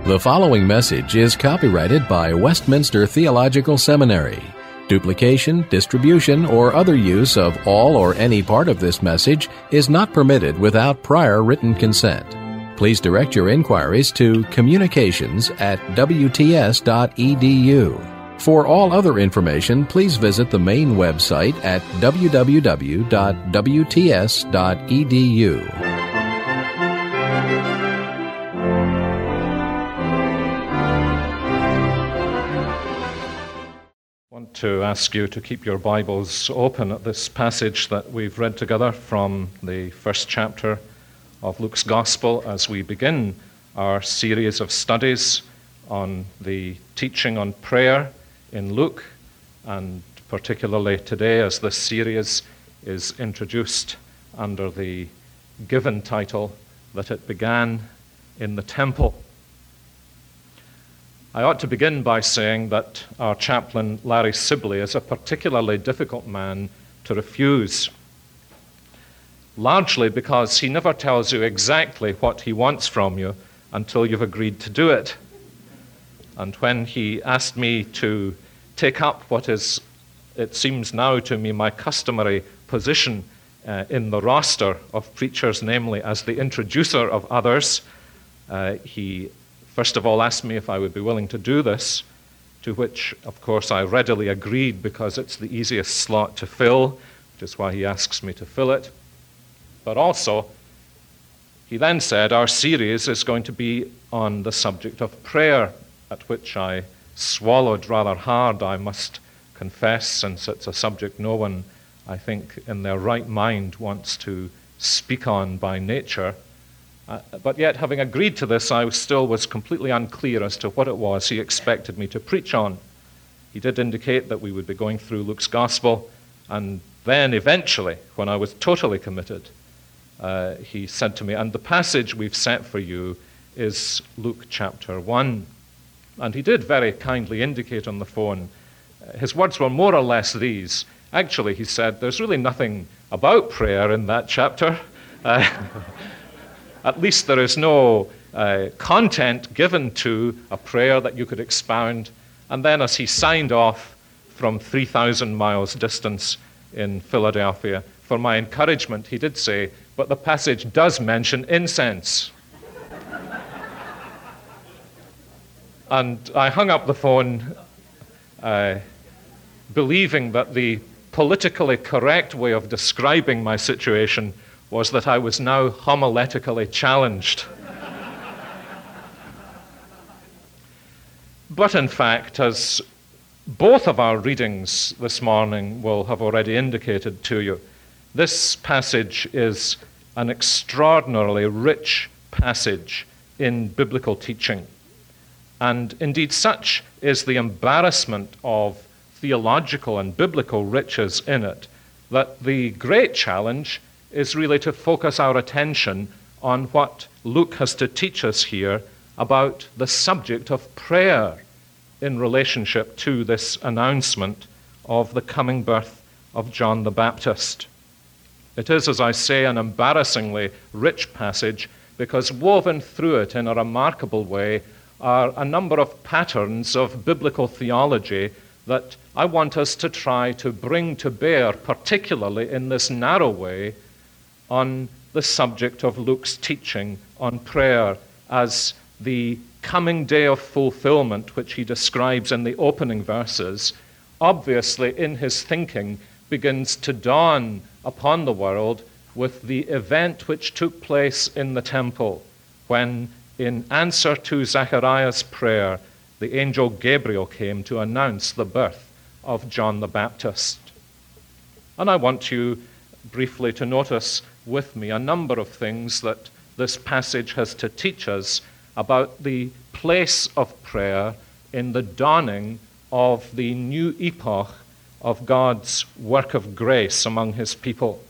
The following message is copyrighted by Westminster Theological Seminary. Duplication, distribution, or other use of all or any part of this message is not permitted without prior written consent. Please direct your inquiries to communications@wts.edu. For all other information, please visit the main website at www.wts.edu. To ask you to keep your Bibles open at this passage that we've read together from the first chapter of Luke's Gospel as we begin our series of studies on the teaching on prayer in Luke, and particularly today as this series is introduced under the given title that it began in the temple. I ought to begin by saying that our chaplain, Larry Sibley, is a particularly difficult man to refuse, largely because he never tells you exactly what he wants from you until you've agreed to do it. And when he asked me to take up what is, it seems now to me, my customary position in the roster of preachers, namely as the introducer of others, he first of all asked me if I would be willing to do this, to which, of course, I readily agreed because it's the easiest slot to fill, which is why he asks me to fill it. But also, he then said our series is going to be on the subject of prayer, at which I swallowed rather hard, I must confess, since it's a subject no one, I think, in their right mind wants to speak on by nature. But yet, having agreed to this, I still was completely unclear as to what it was he expected me to preach on. He did indicate that we would be going through Luke's Gospel, and then eventually, when I was totally committed, he said to me, and the passage we've set for you is Luke chapter 1. And he did very kindly indicate on the phone, his words were more or less these. Actually, he said, there's really nothing about prayer in that chapter. At least there is no content given to a prayer that you could expound. And then as he signed off from 3,000 miles distance in Philadelphia, for my encouragement, he did say, but the passage does mention incense. And I hung up the phone believing that the politically correct way of describing my situation was that I was now homiletically challenged. But in fact, as both of our readings this morning will have already indicated to you, this passage is an extraordinarily rich passage in biblical teaching. And indeed, such is the embarrassment of theological and biblical riches in it, that the great challenge is really to focus our attention on what Luke has to teach us here about the subject of prayer in relationship to this announcement of the coming birth of John the Baptist. It is, as I say, an embarrassingly rich passage because woven through it in a remarkable way are a number of patterns of biblical theology that I want us to try to bring to bear, particularly in this narrow way, on the subject of Luke's teaching on prayer as the coming day of fulfillment, which he describes in the opening verses, obviously in his thinking begins to dawn upon the world with the event which took place in the temple when, in answer to Zechariah's prayer, the angel Gabriel came to announce the birth of John the Baptist. And I want you briefly to notice with me a number of things that this passage has to teach us about the place of prayer in the dawning of the new epoch of God's work of grace among his people.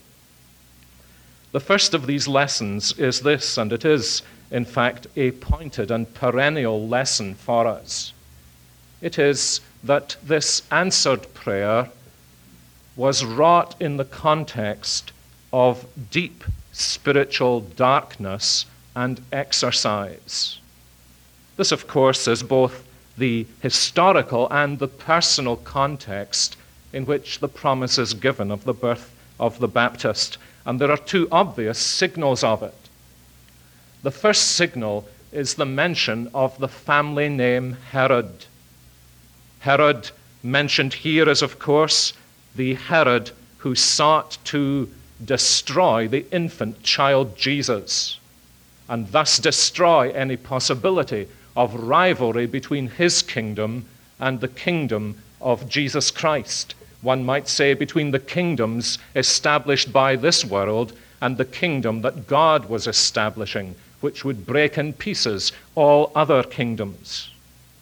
The first of these lessons is this, and it is, in fact, a pointed and perennial lesson for us. It is that this answered prayer was wrought in the context of deep spiritual darkness and exercise. This, of course, is both the historical and the personal context in which the promise is given of the birth of the Baptist. And there are two obvious signals of it. The first signal is the mention of the family name Herod. Herod, mentioned here, is, of course, the Herod who sought to destroy the infant child Jesus, and thus destroy any possibility of rivalry between his kingdom and the kingdom of Jesus Christ. One might say between the kingdoms established by this world and the kingdom that God was establishing, which would break in pieces all other kingdoms.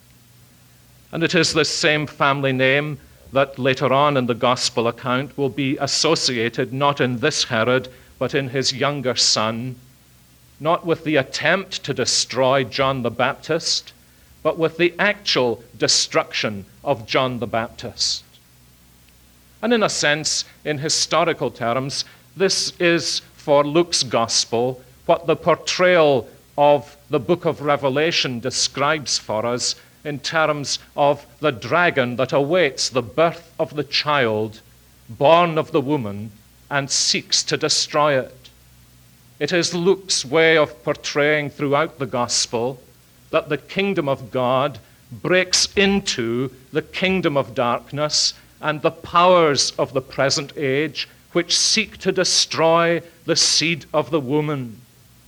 And it is this same family name that later on in the gospel account will be associated not in this Herod, but in his younger son, not with the attempt to destroy John the Baptist, but with the actual destruction of John the Baptist. And in a sense, in historical terms, this is for Luke's gospel what the portrayal of the book of Revelation describes for us in terms of the dragon that awaits the birth of the child born of the woman and seeks to destroy it. It is Luke's way of portraying throughout the gospel that the kingdom of God breaks into the kingdom of darkness and the powers of the present age which seek to destroy the seed of the woman.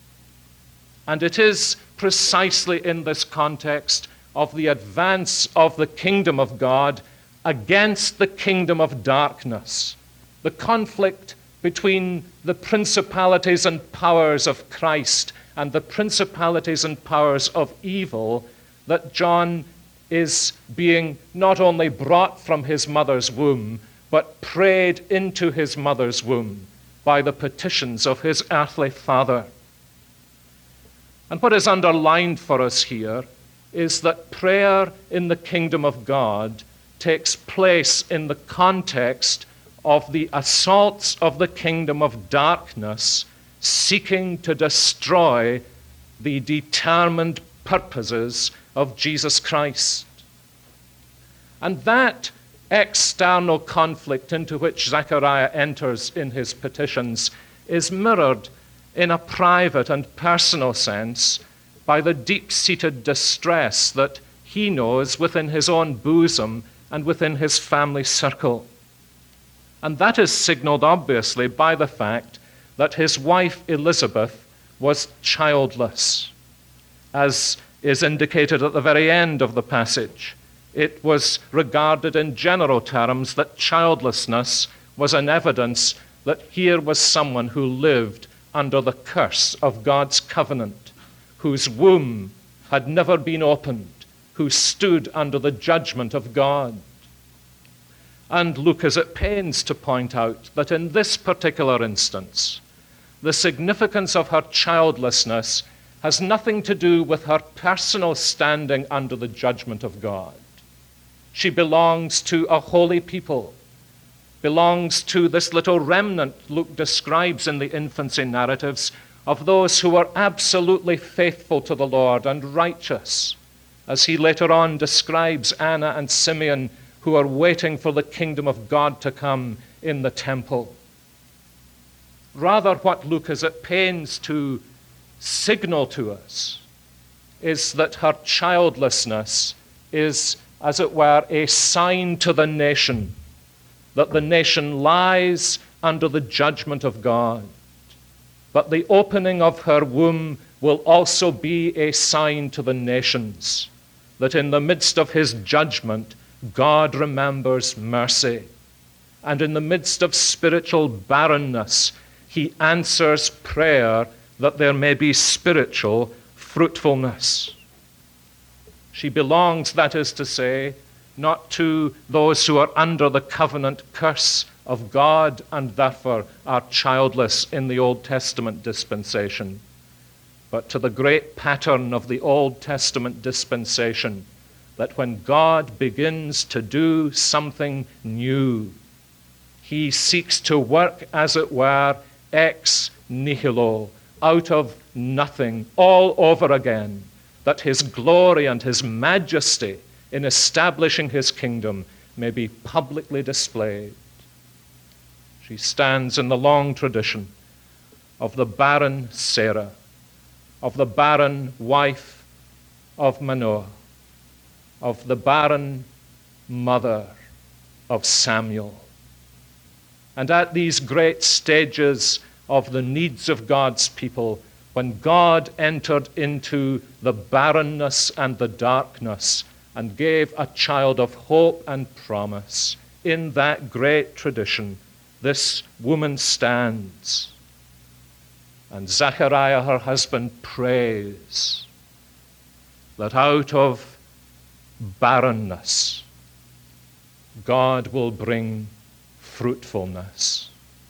And it is precisely in this context of the advance of the kingdom of God against the kingdom of darkness, the conflict between the principalities and powers of Christ and the principalities and powers of evil, that John is being not only brought from his mother's womb, but prayed into his mother's womb by the petitions of his earthly father. And what is underlined for us here is that prayer in the kingdom of God takes place in the context of the assaults of the kingdom of darkness seeking to destroy the determined purposes of Jesus Christ. And that external conflict into which Zechariah enters in his petitions is mirrored in a private and personal sense by the deep-seated distress that he knows within his own bosom and within his family circle. And that is signaled obviously by the fact that his wife Elizabeth was childless, as is indicated at the very end of the passage. It was regarded in general terms that childlessness was an evidence that here was someone who lived under the curse of God's covenant, whose womb had never been opened, who stood under the judgment of God. And Luke is at pains to point out that in this particular instance, the significance of her childlessness has nothing to do with her personal standing under the judgment of God. She belongs to a holy people, belongs to this little remnant Luke describes in the infancy narratives of those who were absolutely faithful to the Lord and righteous, as he later on describes Anna and Simeon, who are waiting for the kingdom of God to come in the temple. Rather, what Luke is at pains to signal to us is that her childlessness is, as it were, a sign to the nation that the nation lies under the judgment of God. But the opening of her womb will also be a sign to the nations that in the midst of his judgment, God remembers mercy. And in the midst of spiritual barrenness, he answers prayer that there may be spiritual fruitfulness. She belongs, that is to say, not to those who are under the covenant curse of God and therefore are childless in the Old Testament dispensation, but to the great pattern of the Old Testament dispensation, that when God begins to do something new, he seeks to work, as it were, ex nihilo, out of nothing, all over again, that his glory and his majesty in establishing his kingdom may be publicly displayed. She stands in the long tradition of the barren Sarah, of the barren wife of Manoah, of the barren mother of Samuel. And at these great stages of the needs of God's people, when God entered into the barrenness and the darkness and gave a child of hope and promise, in that great tradition, this woman stands. And Zechariah, her husband, prays that out of barrenness, God will bring fruitfulness.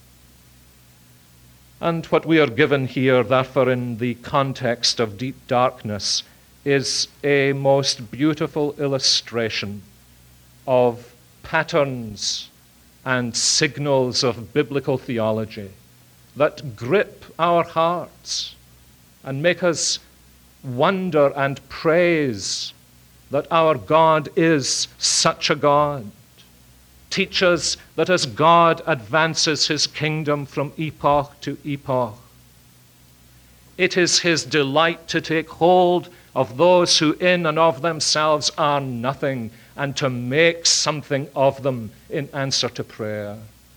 And what we are given here, therefore, in the context of deep darkness, is a most beautiful illustration of patterns and signals of biblical theology that grip our hearts and make us wonder and praise that our God is such a God. Teach us that as God advances his kingdom from epoch to epoch, it is his delight to take hold of those who in and of themselves are nothing and to make something of them in answer to prayer.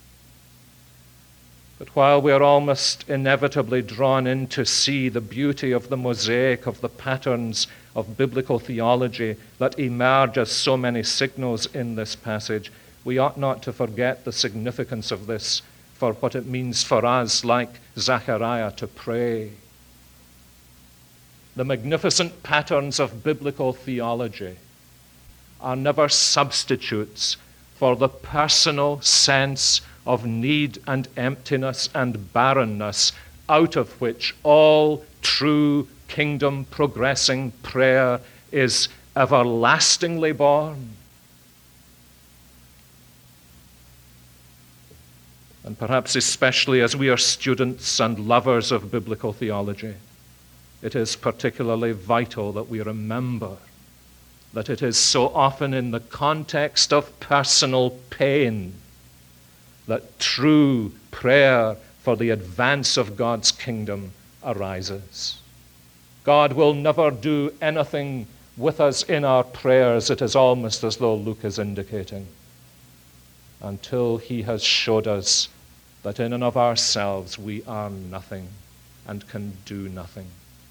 But while we are almost inevitably drawn in to see the beauty of the mosaic of the patterns of biblical theology that emerge as so many signals in this passage, we ought not to forget the significance of this for what it means for us, like Zechariah, to pray. The magnificent patterns of biblical theology are never substitutes for the personal sense of need and emptiness and barrenness out of which all true kingdom progressing prayer is everlastingly born. And perhaps especially as we are students and lovers of biblical theology, it is particularly vital that we remember that it is so often in the context of personal pain that true prayer for the advance of God's kingdom arises. God will never do anything with us in our prayers, it is almost as though Luke is indicating, until he has showed us that in and of ourselves we are nothing and can do nothing.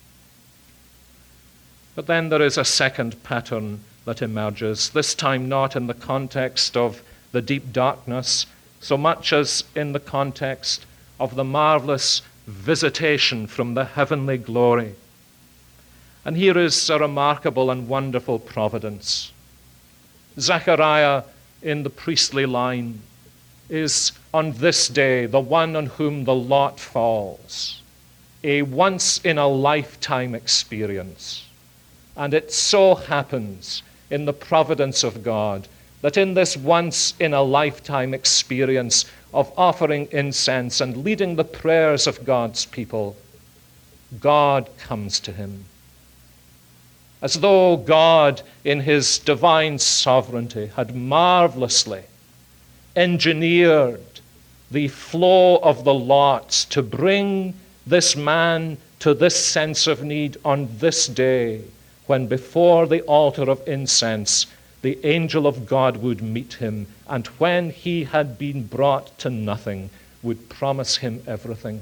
But then there is a second pattern that emerges, this time not in the context of the deep darkness, so much as in the context of the marvelous visitation from the heavenly glory. And here is a remarkable and wonderful providence. Zechariah in the priestly line is on this day the one on whom the lot falls, a once-in-a-lifetime experience. And it so happens in the providence of God that in this once-in-a-lifetime experience of offering incense and leading the prayers of God's people, God comes to him. As though God, in his divine sovereignty, had marvelously engineered the flow of the lots to bring this man to this sense of need on this day, when before the altar of incense the angel of God would meet him, and when he had been brought to nothing, would promise him everything.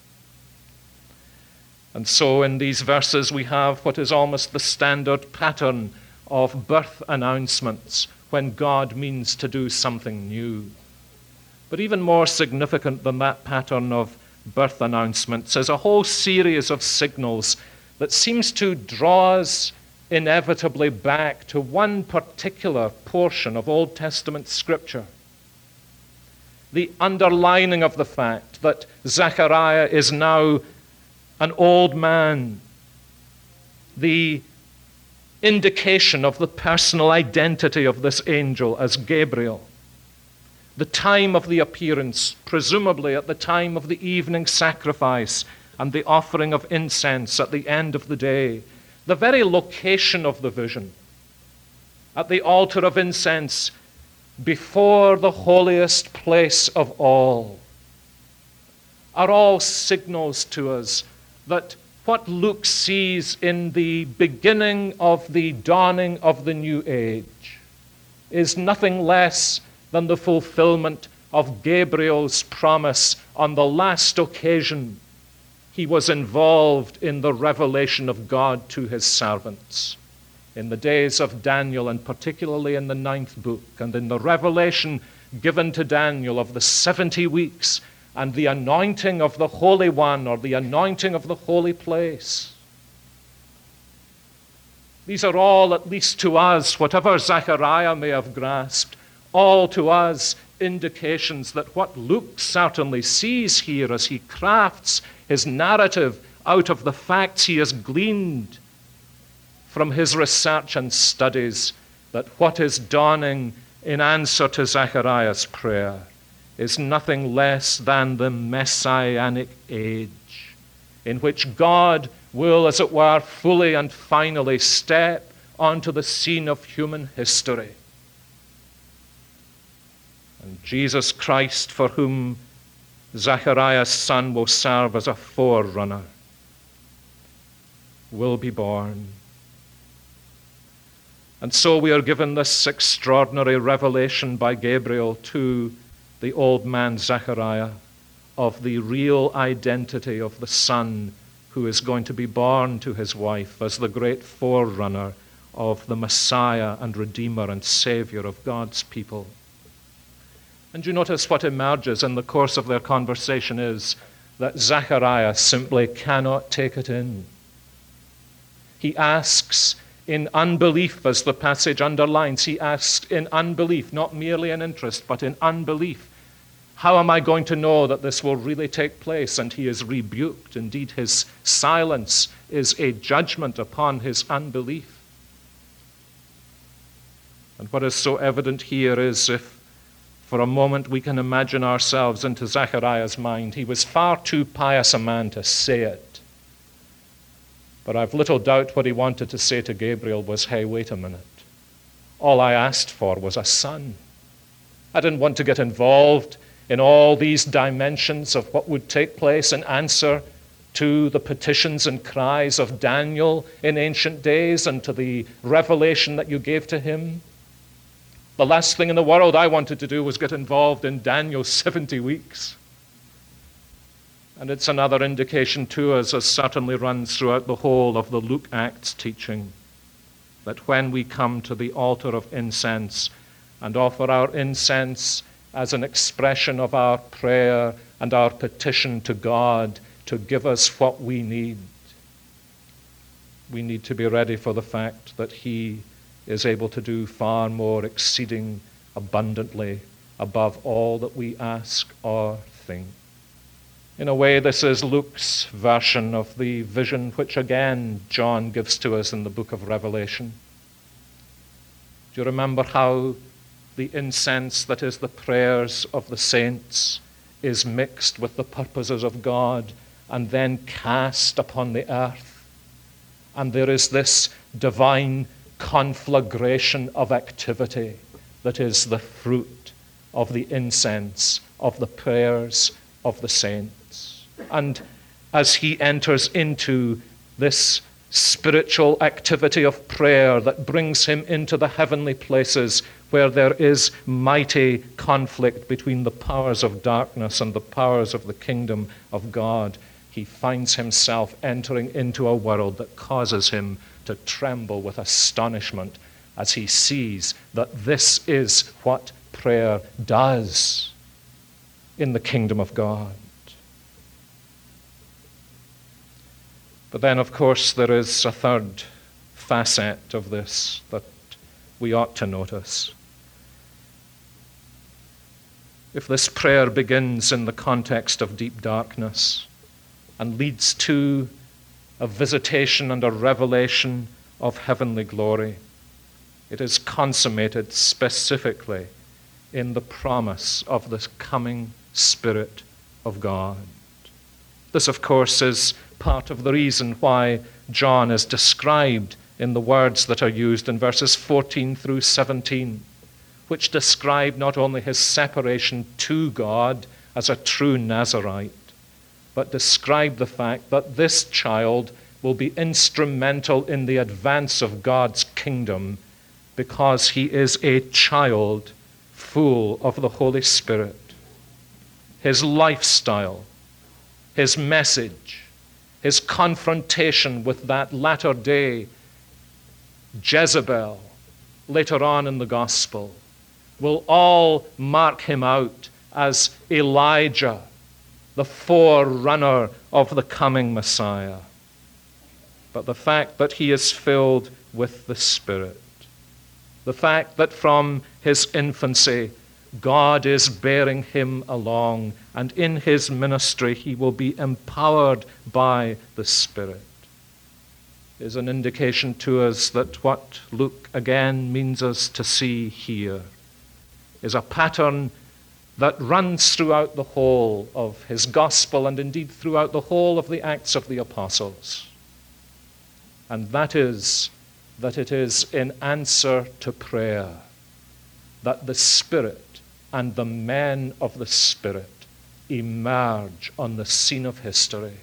And so in these verses we have what is almost the standard pattern of birth announcements when God means to do something new. But even more significant than that pattern of birth announcements is a whole series of signals that seems to draw us inevitably back to one particular portion of Old Testament Scripture. The underlining of the fact that Zechariah is now an old man, the indication of the personal identity of this angel as Gabriel, the time of the appearance, presumably at the time of the evening sacrifice and the offering of incense at the end of the day, the very location of the vision, at the altar of incense, before the holiest place of all, are all signals to us that what Luke sees in the beginning of the dawning of the new age is nothing less than the fulfillment of Gabriel's promise on the last occasion he was involved in the revelation of God to his servants. In the days of Daniel, and particularly in the 9th book, and in the revelation given to Daniel of the 70 weeks and the anointing of the Holy One, or the anointing of the holy place. These are all, at least to us, whatever Zechariah may have grasped, all to us indications that what Luke certainly sees here as he crafts his narrative out of the facts he has gleaned from his research and studies, that what is dawning in answer to Zechariah's prayer is nothing less than the messianic age, in which God will, as it were, fully and finally step onto the scene of human history. And Jesus Christ, for whom Zechariah's son will serve as a forerunner, will be born. And so we are given this extraordinary revelation by Gabriel to the old man Zechariah of the real identity of the son who is going to be born to his wife as the great forerunner of the Messiah and Redeemer and Savior of God's people. And you notice what emerges in the course of their conversation is that Zechariah simply cannot take it in. He asks in unbelief, as the passage underlines. He asks in unbelief, not merely in interest, but in unbelief. How am I going to know that this will really take place? And he is rebuked. Indeed, his silence is a judgment upon his unbelief. And what is so evident here is, if for a moment we can imagine ourselves into Zechariah's mind, he was far too pious a man to say it. But I've little doubt what he wanted to say to Gabriel was, hey, wait a minute. All I asked for was a son. I didn't want to get involved in all these dimensions of what would take place in answer to the petitions and cries of Daniel in ancient days and to the revelation that you gave to him. The last thing in the world I wanted to do was get involved in Daniel's 70 weeks. And it's another indication to us, as certainly runs throughout the whole of the Luke Acts teaching, that when we come to the altar of incense and offer our incense as an expression of our prayer and our petition to God to give us what we need to be ready for the fact that he is able to do far more exceeding abundantly above all that we ask or think. In a way, this is Luke's version of the vision which again John gives to us in the book of Revelation. Do you remember how the incense that is the prayers of the saints is mixed with the purposes of God and then cast upon the earth? And there is this divine conflagration of activity that is the fruit of the incense, of the prayers of the saints. And as he enters into this spiritual activity of prayer that brings him into the heavenly places where there is mighty conflict between the powers of darkness and the powers of the kingdom of God, he finds himself entering into a world that causes him to tremble with astonishment as he sees that this is what prayer does in the kingdom of God. But then, of course, there is a third facet of this that we ought to notice. If this prayer begins in the context of deep darkness and leads to a visitation and a revelation of heavenly glory, it is consummated specifically in the promise of the coming Spirit of God. This, of course, is part of the reason why John is described in the words that are used in verses 14 through 17, which describe not only his separation to God as a true Nazirite, but describe the fact that this child will be instrumental in the advance of God's kingdom because he is a child full of the Holy Spirit. His lifestyle, his message, his confrontation with that latter-day Jezebel later on in the gospel will all mark him out as Elijah, the forerunner of the coming Messiah. But the fact that he is filled with the Spirit, the fact that from his infancy God is bearing him along, and in his ministry he will be empowered by the Spirit, is an indication to us that what Luke again means us to see here is a pattern that runs throughout the whole of his gospel and indeed throughout the whole of the Acts of the Apostles. And that is that it is in answer to prayer that the Spirit and the men of the Spirit emerge on the scene of history.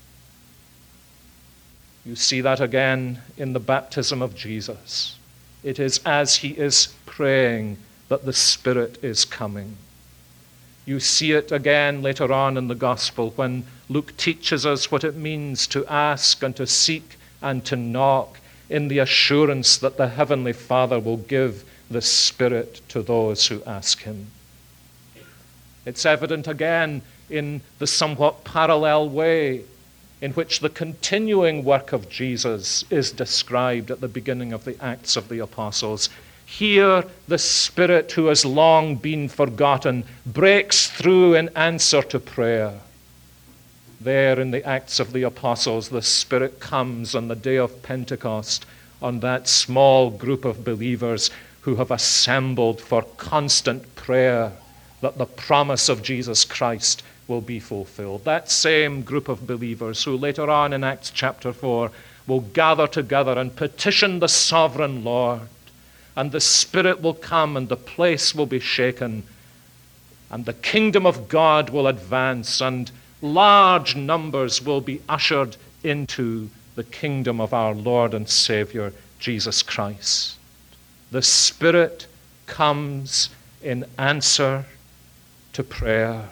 You see that again in the baptism of Jesus. It is as he is praying that the Spirit is coming. You see it again later on in the gospel when Luke teaches us what it means to ask and to seek and to knock in the assurance that the Heavenly Father will give the Spirit to those who ask him. It's evident again in the somewhat parallel way in which the continuing work of Jesus is described at the beginning of the Acts of the Apostles. Here, the Spirit who has long been forgotten breaks through in answer to prayer. There in the Acts of the Apostles, the Spirit comes on the day of Pentecost on that small group of believers who have assembled for constant prayer that the promise of Jesus Christ will be fulfilled. That same group of believers who later on in Acts chapter 4 will gather together and petition the sovereign Lord, and the Spirit will come and the place will be shaken, and the kingdom of God will advance, and large numbers will be ushered into the kingdom of our Lord and Savior, Jesus Christ. The Spirit comes in answer to prayer.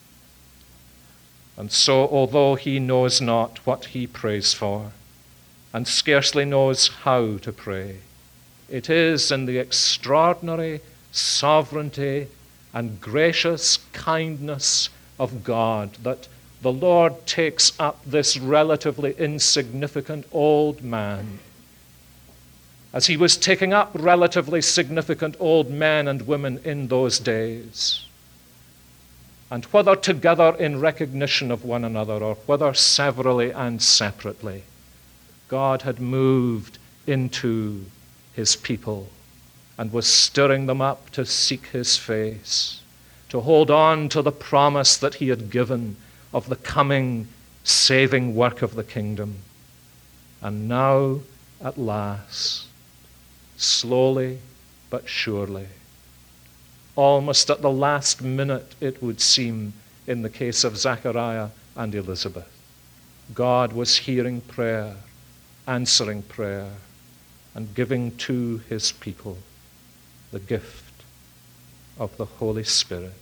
And so, although he knows not what he prays for, and scarcely knows how to pray, it is in the extraordinary sovereignty and gracious kindness of God that the Lord takes up this relatively insignificant old man, as he was taking up relatively significant old men and women in those days. And whether together in recognition of one another or whether severally and separately, God had moved into his people and was stirring them up to seek his face, to hold on to the promise that he had given of the coming saving work of the kingdom. And now, at last, slowly but surely, almost at the last minute, it would seem, in the case of Zechariah and Elizabeth, God was hearing prayer, answering prayer, and giving to his people the gift of the Holy Spirit.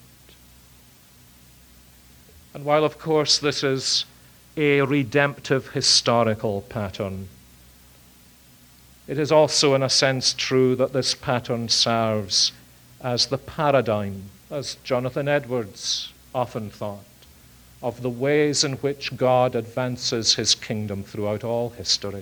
And while, of course, this is a redemptive historical pattern, it is also, in a sense, true that this pattern serves as the paradigm, as Jonathan Edwards often thought, of the ways in which God advances his kingdom throughout all history.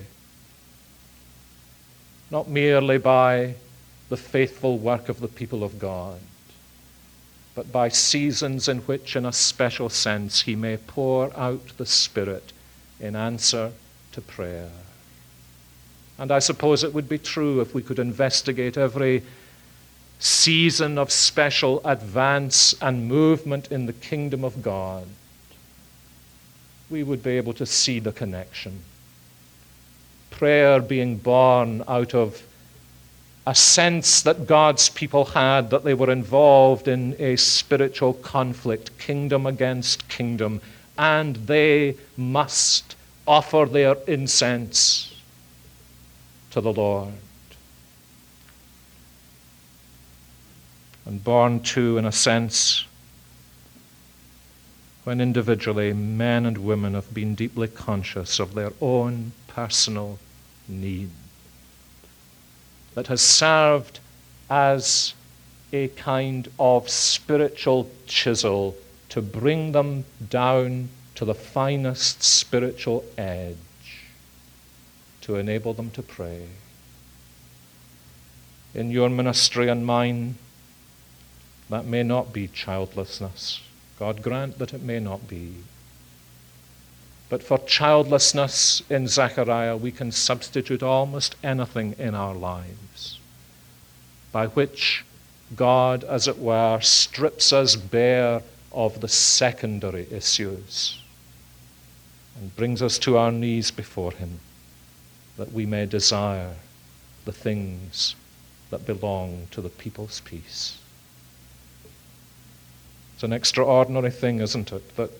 Not merely by the faithful work of the people of God, but by seasons in which, in a special sense, he may pour out the Spirit in answer to prayer. And I suppose it would be true if we could investigate every season of special advance and movement in the kingdom of God, we would be able to see the connection. Prayer being born out of a sense that God's people had that they were involved in a spiritual conflict, kingdom against kingdom, and they must offer their incense to the Lord. And born too, in a sense, when individually men and women have been deeply conscious of their own personal need, that has served as a kind of spiritual chisel to bring them down to the finest spiritual edge, to enable them to pray. In your ministry and mine, that may not be childlessness. God grant that it may not be. But for childlessness in Zechariah, we can substitute almost anything in our lives, by which God, as it were, strips us bare of the secondary issues and brings us to our knees before him, that we may desire the things that belong to the people's peace. It's an extraordinary thing, isn't it, that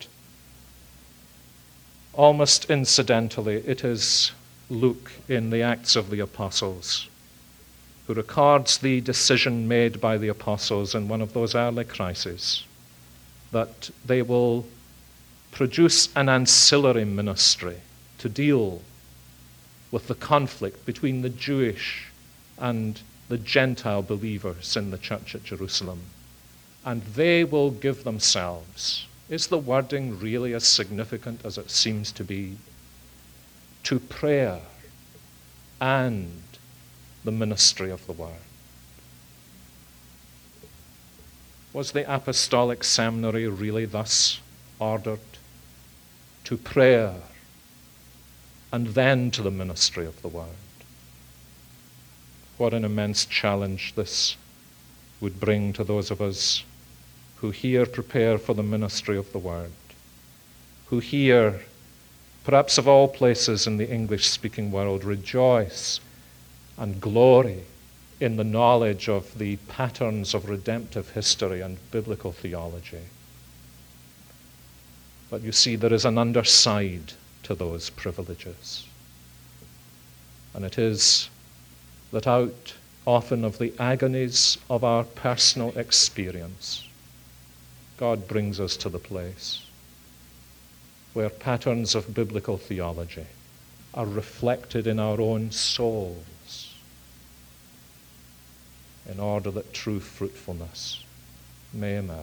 almost incidentally it is Luke in the Acts of the Apostles who records the decision made by the apostles in one of those early crises that they will produce an ancillary ministry to deal with the conflict between the Jewish and the Gentile believers in the church at Jerusalem. And they will give themselves, is the wording really as significant as it seems to be, to prayer and the ministry of the word? Was the apostolic seminary really thus ordered? To prayer and then to the ministry of the word. What an immense challenge this would bring to those of us who here prepare for the ministry of the word, who here, perhaps of all places in the English-speaking world, rejoice and glory in the knowledge of the patterns of redemptive history and biblical theology. But you see, there is an underside to those privileges. And it is that out often of the agonies of our personal experience, God brings us to the place where patterns of biblical theology are reflected in our own souls in order that true fruitfulness may emerge.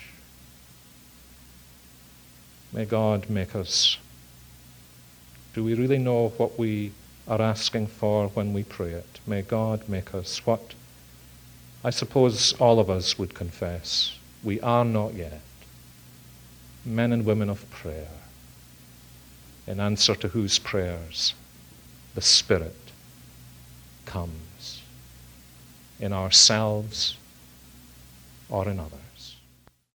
May God make us. Do we really know what we are asking for when we pray it? May God make us what I suppose all of us would confess we are not yet, men and women of prayer, in answer to whose prayers the Spirit comes in ourselves or in others.